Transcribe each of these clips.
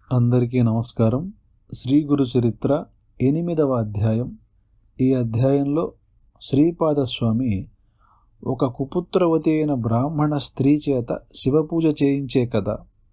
అందరికీ నమస్కారం. శ్రీ గురు చరిత్ర 8వ అధ్యాయం. ఈ అధ్యాయంలో శ్రీపాదస్వామి ఒక కుపుత్రవతి అయిన బ్రాహ్మణ స్త్రీ చేత శివపూజ చేయించే కథ.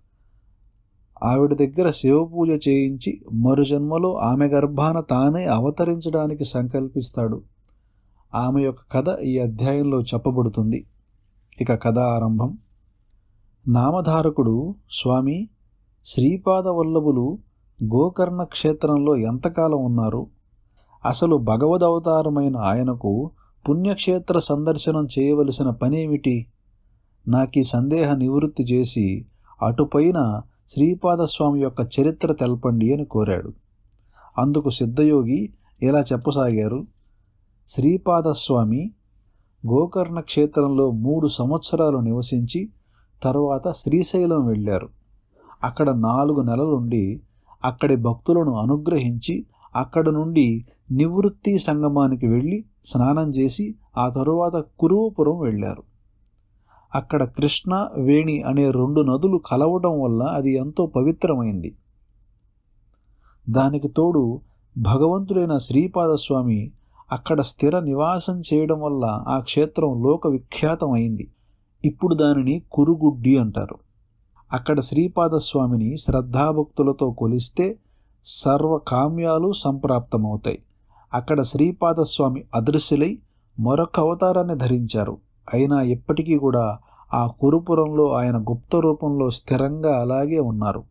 ఆవిడ దగ్గర శివపూజ చేయించి మరుజన్మలో ఆమె గర్భాన తానే అవతరించడానికి సంకల్పిస్తాడు. ఆమె యొక్క కథ ఈ అధ్యాయంలో చెప్పబడుతుంది. ఇక కథ ఆరంభం. నామధారకుడు స్వామి శ్రీపాద వల్లభులు గోకర్ణ క్షేత్రంలో ఎంతకాలం ఉన్నారు? అసలు భగవదవతారమైన ఆయనకు పుణ్యక్షేత్ర సందర్శనం చేయవలసిన పనేమిటి? నాకీ సందేహ నివృత్తి చేసి అటుపైన శ్రీపాదస్వామి యొక్క చరిత్ర తెలపండి అని కోరాడు. అందుకు సిద్ధయోగి ఇలా చెప్పసాగారు. శ్రీపాదస్వామి గోకర్ణ క్షేత్రంలో 3 సంవత్సరాలు నివసించి తరువాత శ్రీశైలం వెళ్ళారు. అక్కడ 4 నెలలుండి అక్కడి భక్తులను అనుగ్రహించి అక్కడ నుండి నివృత్తి సంగమానికి వెళ్ళి స్నానం చేసి ఆ తరువాత కురువపురం వెళ్ళారు. అక్కడ కృష్ణ, వేణి అనే 2 నదులు కలవడం వల్ల అది ఎంతో పవిత్రమైంది. దానికి తోడు భగవంతుడైన శ్రీపాదస్వామి అక్కడ స్థిర నివాసం చేయడం వల్ల ఆ క్షేత్రం లోక విఖ్యాతం అయింది. ఇప్పుడు దానిని కురుగుడ్డి అంటారు. అక్కడ శ్రీపాదస్వామిని శ్రద్ధాభక్తులతో కొలిస్తే సర్వకామ్యాలు సంప్రాప్తమవుతాయి. అక్కడ శ్రీపాదస్వామి అదృశ్యులై మరొక అవతారాన్ని ధరించారు. అయినా ఇప్పటికీ కూడా ఆ కురుపురంలో ఆయన గుప్త రూపంలో స్థిరంగా అలాగే ఉన్నారు.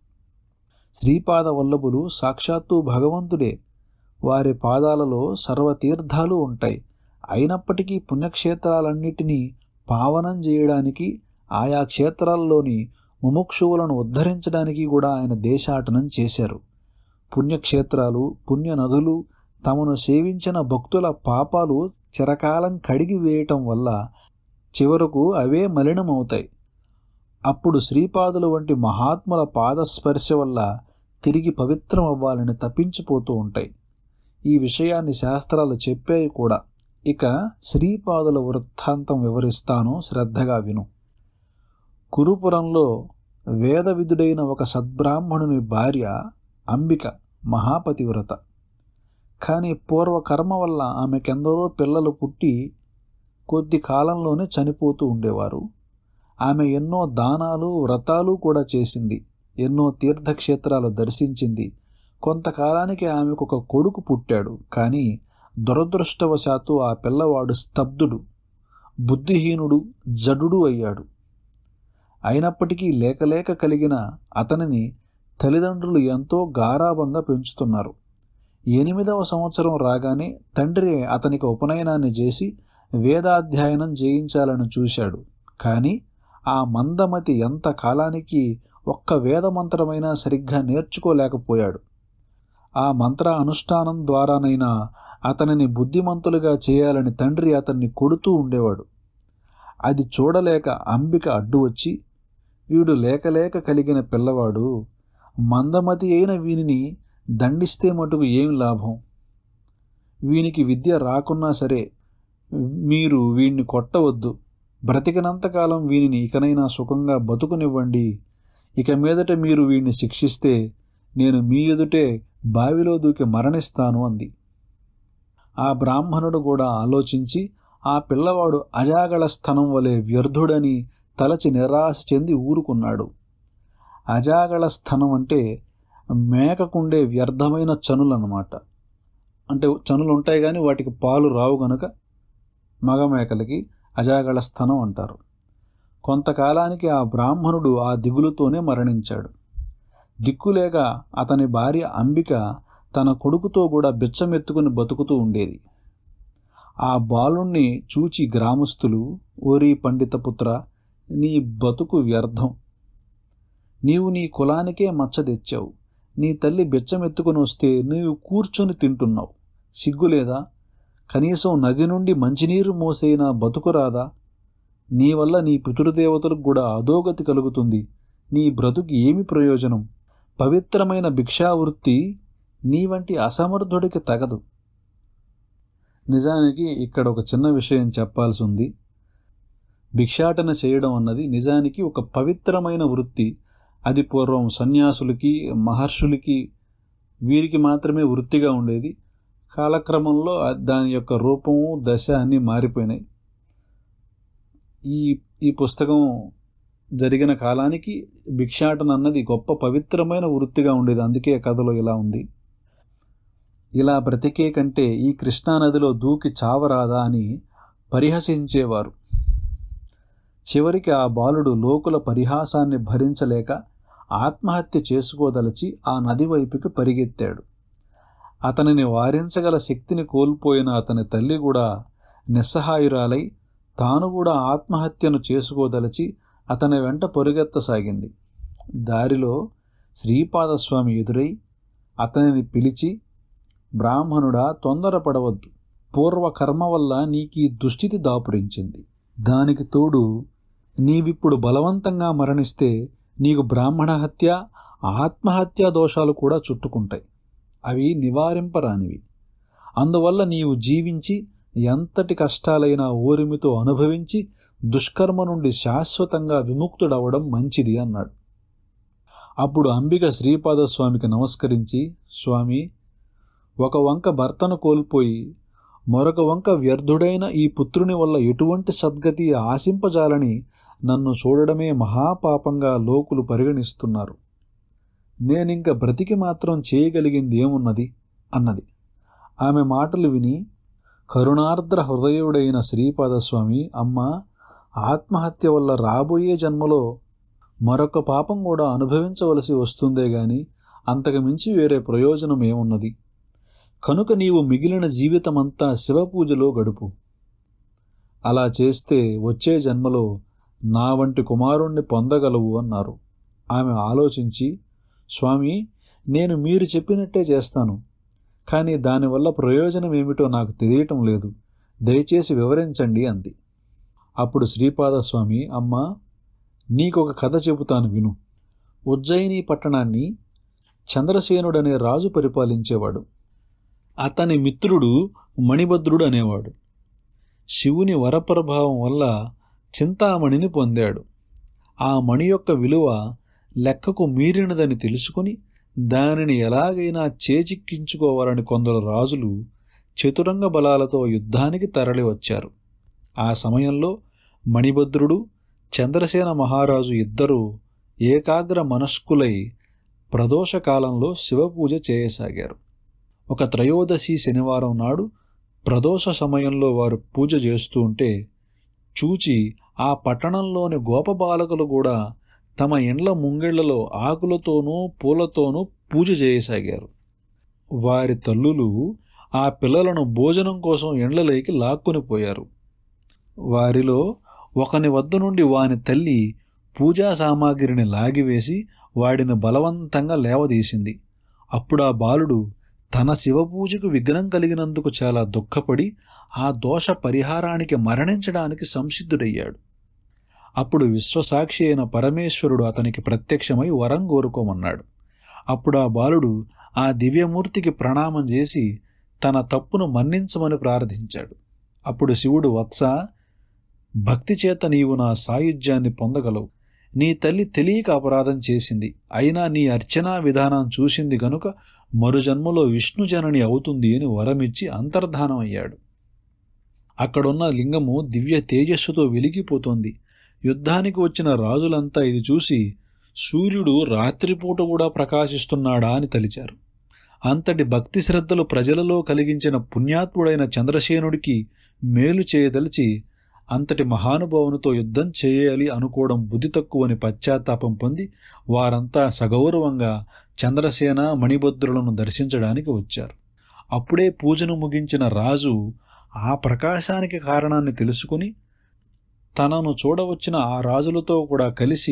శ్రీపాద వల్లభులు సాక్షాత్తు భగవంతుడే. వారి పాదాలలో సర్వతీర్థాలు ఉంటాయి. అయినప్పటికీ పుణ్యక్షేత్రాలన్నిటినీ పావనం చేయడానికి, ఆయా క్షేత్రాల్లోని ముముక్షువులను ఉద్ధరించడానికి కూడా ఆయన దేశాటనం చేశారు. పుణ్యక్షేత్రాలు, పుణ్యనదులు తమను సేవించిన భక్తుల పాపాలు చిరకాలం కడిగి వేయటం వల్ల చివరకు అవే మలినమవుతాయి. అప్పుడు శ్రీపాదుల వంటి మహాత్ముల పాదస్పర్శ వల్ల తిరిగి పవిత్రం అవ్వాలని తప్పించిపోతూ ఉంటాయి. ఈ విషయాన్ని శాస్త్రాలు చెప్పాయి కూడా. ఇక శ్రీపాదుల వృత్తాంతం వివరిస్తాను, శ్రద్ధగా విను. కురుపురంలో వేదవిధుడైన ఒక సద్బ్రాహ్మణుని భార్య అంబిక మహాపతివ్రత. కానీ పూర్వకర్మ వల్ల ఆమెకెందరో పిల్లలు పుట్టి కొద్ది కాలంలోనే చనిపోతూ ఉండేవారు. ఆమె ఎన్నో దానాలు, వ్రతాలు కూడా చేసింది. ఎన్నో తీర్థక్షేత్రాలు దర్శించింది. కొంతకాలానికి ఆమెకు ఒక కొడుకు పుట్టాడు. కానీ దురదృష్టవశాత్తు ఆ పిల్లవాడు స్తబ్దుడు, బుద్ధిహీనుడు, జడుడు అయ్యాడు. అయినప్పటికీ లేకలేక కలిగిన అతనిని తల్లిదండ్రులు ఎంతో గారాబంగా పెంచుతున్నారు. 8వ సంవత్సరం రాగానే తండ్రి అతనికి ఉపనయనాన్ని చేసి వేదాధ్యయనం చేయించాలని చూశాడు. కానీ ఆ మందమతి ఎంత కాలానికి ఒక్క వేదమంత్రమైనా సరిగ్గా నేర్చుకోలేకపోయాడు. ఆ మంత్ర అనుష్ఠానం ద్వారానైనా అతనిని బుద్ధిమంతులుగా చేయాలని తండ్రి అతన్ని కొడుతూ ఉండేవాడు. అది చూడలేక అంబిక అడ్డు వచ్చి, వీడు లేకలేక కలిగిన పిల్లవాడు, మందమతి అయిన వీనిని దండిస్తే మటుకు ఏమి లాభం? వీనికి విద్య రాకున్నా సరే మీరు వీణ్ణి కొట్టవద్దు. బ్రతికినంతకాలం వీనిని ఇకనైనా సుఖంగా బతుకునివ్వండి. ఇక మీదట మీరు వీణ్ణి శిక్షిస్తే నేను మీ ఎదుటే బావిలో దూకి మరణిస్తాను అంది. ఆ బ్రాహ్మణుడు కూడా ఆలోచించి ఆ పిల్లవాడు అజాగళ స్థనం వలె వ్యర్థుడని తలచి నిరాశ చెంది ఊరుకున్నాడు. అజాగళ స్థనం అంటే మేకకుండే వ్యర్థమైన చనులన్నమాట. అంటే చనులు ఉంటాయి కానీ వాటికి పాలు రావు గనుక మగ మేకలకి అజాగళ స్థనం అంటారు. కొంతకాలానికి ఆ బ్రాహ్మణుడు ఆ దిగులుతోనే మరణించాడు. దిక్కులేక అతని భార్య అంబిక తన కొడుకుతో కూడా బిచ్చమెత్తుకుని బతుకుతూ ఉండేది. ఆ బాలుణ్ణి చూచి గ్రామస్తులు, ఓరి పండితపుత్ర, నీ బతుకు వ్యర్థం. నీవు నీ కులానికే మచ్చ తెచ్చావు. నీ తల్లి బిచ్చమెత్తుకుని వస్తే నీవు కూర్చొని తింటున్నావు. సిగ్గులేదా? కనీసం నది నుండి మంచినీరు మోసైనా బతుకురాదా? నీ వల్ల నీ పితృదేవతలకు కూడా అధోగతి కలుగుతుంది. నీ బ్రతుకు ఏమి ప్రయోజనం? పవిత్రమైన భిక్షావృత్తి నీ వంటి అసమర్థుడికి తగదు. నిజానికి ఇక్కడ ఒక చిన్న విషయం చెప్పాల్సి ఉంది. భిక్షాటన చేయడం అన్నది నిజానికి ఒక పవిత్రమైన వృత్తి. అది పూర్వం సన్యాసులకి, మహర్షులకి, వీరికి మాత్రమే వృత్తిగా ఉండేది. కాలక్రమంలో దాని యొక్క రూపము, దశ అన్నీ మారిపోయినాయి. ఈ పుస్తకం జరిగిన కాలానికి భిక్షాటన అన్నది గొప్ప పవిత్రమైన వృత్తిగా ఉండేది. అందుకే కథలో ఇలా ఉంది. ఇలా బ్రతికే కంటే ఈ కృష్ణానదిలో దూకి చావరాదా అని పరిహసించేవారు. చివరికి ఆ బాలుడు లోకుల పరిహాసాన్ని భరించలేక ఆత్మహత్య చేసుకోదలచి ఆ నది వైపుకి పరిగెత్తాడు. అతనిని వారించగల శక్తిని కోల్పోయిన అతని తల్లి కూడా నిస్సహాయురాలై తాను కూడా ఆత్మహత్యను చేసుకోదలచి అతని వెంట పరుగెత్తసాగింది. దారిలో శ్రీపాదస్వామి ఎదురై అతనిని పిలిచి, బ్రాహ్మణుడా, తొందరపడవద్దు. పూర్వకర్మ వల్ల నీకీ దుస్థితి దాపురించింది. దానికి తోడు నీవిప్పుడు బలవంతంగా మరణిస్తే నీకు బ్రాహ్మణ హత్య, ఆత్మహత్యా దోషాలు కూడా చుట్టుకుంటాయి. అవి నివారింపరానివి. అందువల్ల నీవు జీవించి ఎంతటి కష్టాలైనా ఓరిమితో అనుభవించి దుష్కర్మ నుండి శాశ్వతంగా విముక్తుడవడం మంచిది అన్నాడు. అప్పుడు అంబిక శ్రీపాదస్వామికి నమస్కరించి, స్వామి, ఒక వంక భర్తను కోల్పోయి మరొక వంక వ్యర్థుడైన ఈ పుత్రుని వల్ల ఎటువంటి సద్గతి ఆశింపజాలని నన్ను చూడడమే మహాపాపంగా లోకులు పరిగణిస్తున్నారు. నేనింక బ్రతికి మాత్రం చేయగలిగింది ఏమున్నది అన్నది. ఆమె మాటలు విని కరుణార్ద్ర హృదయుడైన శ్రీపాదస్వామి, అమ్మ, ఆత్మహత్య వల్ల రాబోయే జన్మలో మరొక పాపం కూడా అనుభవించవలసి వస్తుందే గాని అంతకు మించి వేరే ప్రయోజనం ఏమున్నది? కనుక నీవు మిగిలిన జీవితమంతా శివపూజలో గడుపు. అలా చేస్తే వచ్చే జన్మలో నా వంటి కుమారుణ్ణి పొందగలవు అన్నారు. ఆమె ఆలోచించి, స్వామి, నేను మీరు చెప్పినట్టే చేస్తాను. కానీ దానివల్ల ప్రయోజనం ఏమిటో నాకు తెలియటం లేదు. దయచేసి వివరించండి అంది. అప్పుడు శ్రీపాదస్వామి, అమ్మా, నీకొక కథ చెబుతాను విను. ఉజ్జయిని పట్టణాన్ని చంద్రసేనుడనే రాజు పరిపాలించేవాడు. అతని మిత్రుడు మణిభద్రుడు అనేవాడు. శివుని వరప్రభావం వల్ల చింతామణిని పొందాడు. ఆ మణి యొక్క విలువ లెక్కకు మీరినదని తెలుసుకుని దానిని ఎలాగైనా చేజిక్కించుకోవాలని కొందరు రాజులు చతురంగ బలాలతో యుద్ధానికి తరలి వచ్చారు. ఆ సమయంలో మణిభద్రుడు, చంద్రసేన మహారాజు ఇద్దరూ ఏకాగ్ర మనస్కులై ప్రదోషకాలంలో శివపూజ చేయసాగారు. ఒక త్రయోదశి శనివారం నాడు ప్రదోష సమయంలో వారు పూజ చేస్తూ ఉంటే చూచి ఆ పట్టణంలోని గోపబాలకులు కూడా తమ ఇండ్ల ముంగిళ్లలో ఆకులతోనూ పూలతోనూ పూజ చేయసాగారు. వారి తల్లులు ఆ పిల్లలను భోజనం కోసం ఇండ్లలోకి లాక్కుని పోయారు. వారిలో ఒకని వద్ద నుండి వాని తల్లి పూజా సామాగ్రిని లాగివేసి వాడిని బలవంతంగా లేవదీసింది. అప్పుడు ఆ బాలుడు తన శివపూజకు విఘ్నం కలిగినందుకు చాలా దుఃఖపడి ఆ దోష పరిహారానికి మరణించడానికి సంసిద్ధుడయ్యాడు. అప్పుడు విశ్వసాక్షి అయిన పరమేశ్వరుడు అతనికి ప్రత్యక్షమై వరం కోరుకోమన్నాడు. అప్పుడు ఆ బాలుడు ఆ దివ్యమూర్తికి ప్రణామం చేసి తన తప్పును మన్నించమని ప్రార్థించాడు. అప్పుడు శివుడు, వత్స, భక్తి చేత నీవు నా సాయుధ్యాన్ని పొందగలవు. నీ తల్లి తెలియక అపరాధం చేసింది. అయినా నీ అర్చనా విధానం చూసింది గనుక మరుజన్మలో విష్ణుజనని అవుతుంది అని వరమిచ్చి అంతర్ధానం అయ్యాడు. అక్కడున్న లింగము దివ్య తేజస్సుతో వెలిగిపోతోంది. యుద్ధానికి వచ్చిన రాజులంతా ఇది చూసి సూర్యుడు రాత్రిపూట కూడా ప్రకాశిస్తున్నాడా అని తలిచారు. అంతటి భక్తి శ్రద్ధలు ప్రజలలో కలిగించిన పుణ్యాత్ముడైన చంద్రసేనుడికి మేలు చేయదలిచి అంతటి మహానుభావునితో యుద్ధం చేయాలి అనుకోవడం బుద్ధి తక్కువని పశ్చాత్తాపం పొంది వారంతా సగౌరవంగా చంద్రసేన, మణిభద్రులను దర్శించడానికి వచ్చారు. అప్పుడే పూజను ముగించిన రాజు ఆ ప్రకాశానికి కారణాన్ని తెలుసుకుని తనను చూడవచ్చిన ఆ రాజులతో కూడా కలిసి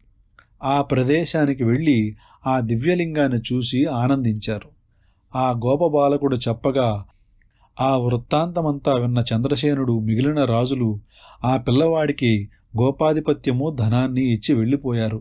ఆ ప్రదేశానికి వెళ్ళి ఆ దివ్యలింగాన్ని చూసి ఆనందించారు. ఆ గోపబాలకుడు చెప్పగా ఆ వృత్తాంతమంతా విన్న చంద్రసేనుడు, మిగిలిన రాజులు ఆ పిల్లవాడికి గోపాధిపత్యము, ధనాన్ని ఇచ్చి వెళ్ళిపోయారు.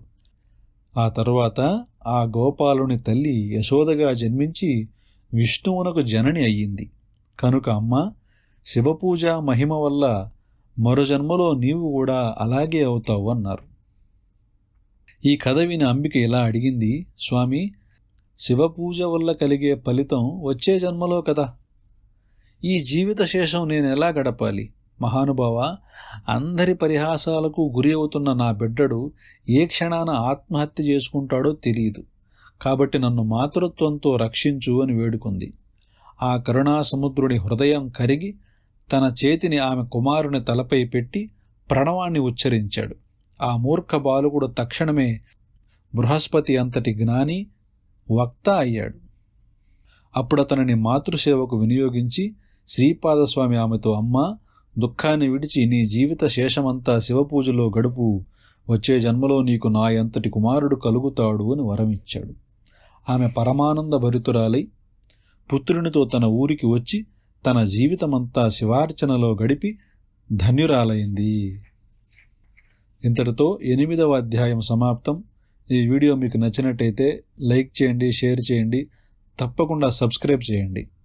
ఆ తరువాత ఆ గోపాలుని తల్లి యశోదగా జన్మించి విష్ణువునకు జనని అయ్యింది. కనుక అమ్మ, శివపూజ మహిమ వల్ల మరో జన్మలో నీవు కూడా అలాగే అవుతావు అన్నారు. ఈ కథ విని అంబిక ఇలా అడిగింది, స్వామి, శివపూజ వల్ల కలిగే ఫలితం వచ్చే జన్మలో కదా, ఈ జీవిత శేషం నేను ఎలా గడపాలి? మహానుభావ, అందరి పరిహాసాలకు గురి అవుతున్న నా బిడ్డడు ఏ క్షణాన ఆత్మహత్య చేసుకుంటాడో తెలియదు, కాబట్టి నన్ను మాతృత్వంతో రక్షించు అని వేడుకుంది. ఆ కరుణాసముద్రుడి హృదయం కరిగి తన చేతిని ఆమె కుమారుని తలపై పెట్టి ప్రణవాన్ని ఉచ్చరించాడు. ఆ మూర్ఖ బాలుకుడు తక్షణమే బృహస్పతి అంతటి జ్ఞాని, వక్త అయ్యాడు. అప్పుడతనిని మాతృసేవకు వినియోగించి శ్రీపాదస్వామి ఆమెతో, అమ్మా, దుఃఖాన్ని విడిచి నీ జీవిత శేషమంతా శివపూజలో గడుపు, వచ్చే జన్మలో నీకు నా ఎంతటి కుమారుడు కలుగుతాడు అని వరమిచ్చాడు. ఆమె పరమానంద భరితురాలై పుత్రునితో తన ఊరికి వచ్చి తన జీవితమంతా శివార్చనలో గడిపి ధన్యురాలైంది. ఇంతటితో 8వ అధ్యాయం సమాప్తం. ఈ వీడియో మీకు నచ్చినట్టయితే లైక్ చేయండి, షేర్ చేయండి, తప్పకుండా సబ్స్క్రైబ్ చేయండి.